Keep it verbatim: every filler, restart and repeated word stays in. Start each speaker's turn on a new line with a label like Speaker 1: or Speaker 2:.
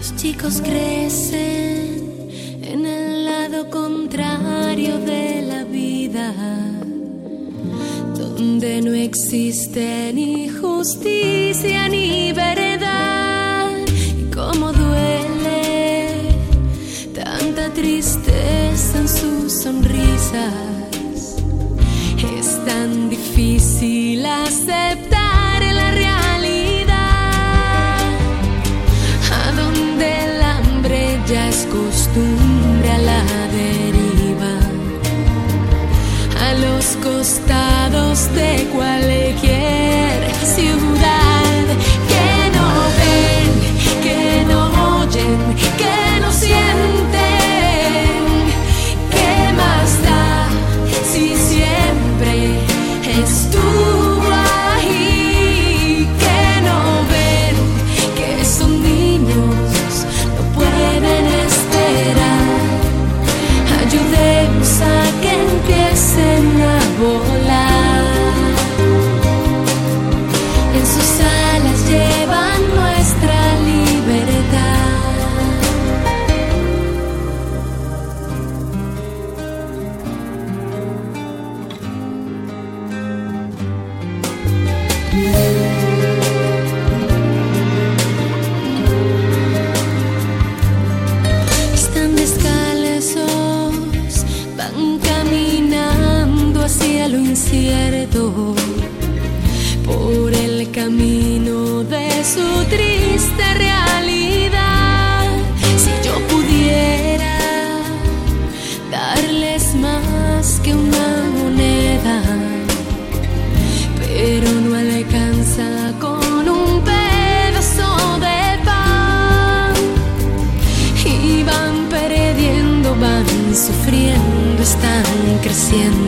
Speaker 1: Los chicos crecen en el lado contrario de la vida, donde no existe ni justicia ni verdad. Y cómo duele tanta tristeza en sus sonrisas. Es tan difícil aceptar la realidad, a donde el hambre ya es costumbre a la deriva, a los costados de cualquier ciudad. Que no ven, que no oyen, que no sienten. ¿Qué más da si siempre estuvo ahí? Que no ven que son niños, no pueden esperar. Ayudemos a que empiecen a volar. En sus alas llevan nuestra libertad. Están descalzos, van caminando hacia lo incierto, por el camino de su triste realidad. Si yo pudiera darles más que una moneda, pero no alcanza con un pedazo de pan. Y van perdiendo, van sufriendo, están creciendo.